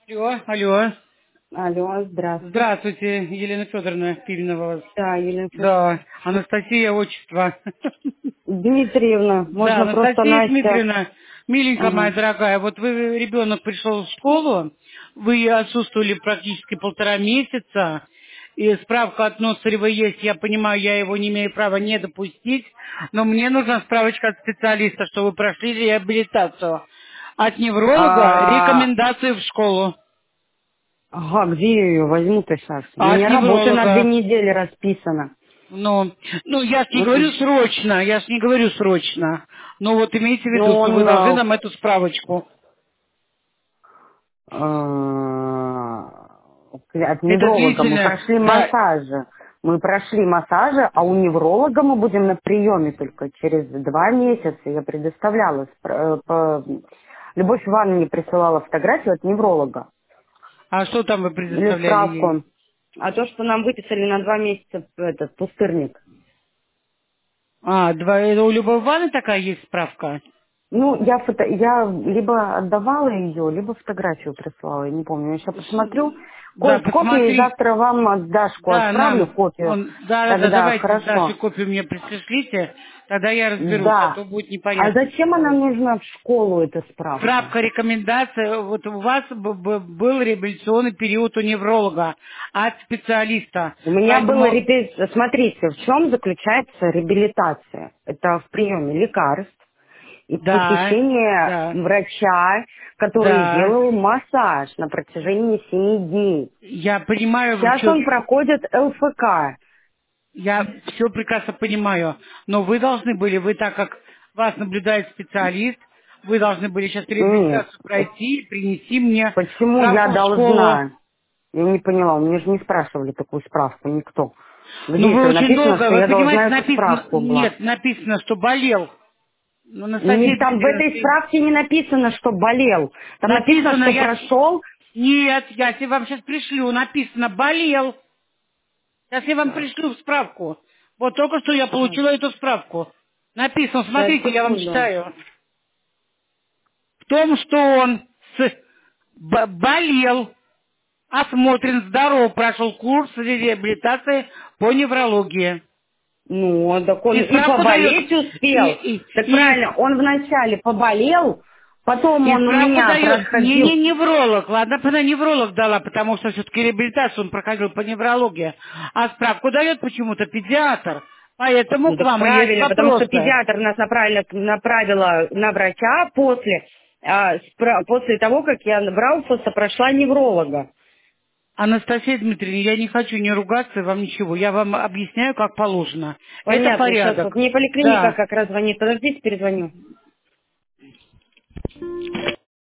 Алло, алло. Алло, здравствуйте. Здравствуйте, Елена Федоровна Пименова вас. Да, Елена Да, Федоровна. Анастасия, отчество. Дмитриевна, Да, можно просто Анастасия Настя. Дмитриевна, миленькая моя Ага. дорогая, вот вы, ребенок пришел в школу, вы отсутствовали практически 1,5 месяца, и справка от Носарева есть, я понимаю, я его не имею права не допустить, но мне нужна справочка от специалиста, что вы прошли реабилитацию. От невролога рекомендации в школу. Ага, где я ее возьму-то сейчас? У От меня работа на 2 невролога. недели расписана. Ну, я ж не говорю М. срочно, я ж не говорю срочно. Но вот имейте в виду, Но что вы он должны нам эту справочку. от Это невролога мы длительно. прошли Да. массажи. Мы прошли массажи, а у невролога мы будем на приеме только через 2 месяца. Я предоставляла. Любовь Ивановна мне присылала фотографию от невролога. А что там вы Или предоставляли ей? справку. А то, что нам выписали на 2 месяца этот пустырник. Это у Любовь Ивановны такая есть справка? Ну, я либо отдавала ее, либо фотографию прислала, я не помню. Я сейчас посмотрю. Да, Копию и посмотри. завтра вам Дашку Да, отправлю, нам. копию. Да, Тогда давайте хорошо. Даше копию мне пришлите, тогда я разберусь, а Да. то будет А непонятно. зачем она нужна в школу, эта справка? Справка, рекомендация. Вот у вас был реабилитационный период у невролога от специалиста. У меня было, Поэтому, смотрите, в чем заключается реабилитация? Это в приеме лекарств и да, посещение да, врача, который да, делал массаж на протяжении 7 дней. я понимаю, Сейчас он проходит ЛФК. я все прекрасно понимаю, но вы должны были, вы так как вас наблюдает специалист, вы должны были сейчас Нет. реабилитацию пройти и принести мне Почему я справку в школу. должна? Я не поняла, у меня же не спрашивали такую справку никто. Ну, Где вы это очень написано, долго, что вы я должна понимаете, эту написано, справку была? нет, написано, что болел. Ну, Анастасия Там в Дмитриевна, этой справке не написано, что болел. Там написано, написано, что прошел. нет, я тебе вам сейчас пришлю, написано, болел. Сейчас я вам пришлю справку. Вот только что я Ага, получила эту справку. Написано, сейчас, смотрите, я вам секунду. читаю. В том, что он болел, осмотрен, здоров, прошел курс реабилитации по неврологии. Ну, так он И и справку дает, поболеть успел. Так и правильно, он вначале поболел, потом И он у справку меня дает не проходил. невролог. Ладно, бы она невролог дала, потому что все-таки реабилитацию он проходил по неврологии. А справку дает почему-то педиатр. Поэтому Ну к так вам и есть правильно, потому что вопросы. педиатр нас направила на врача после того, как я просто прошла невролога. Анастасия Дмитриевна, я не хочу не ругаться вам ничего. Я вам объясняю, как положено. Это Понятно, сейчас вот порядок. мне поликлиника Да. как раз звонит. Подождите, перезвоню.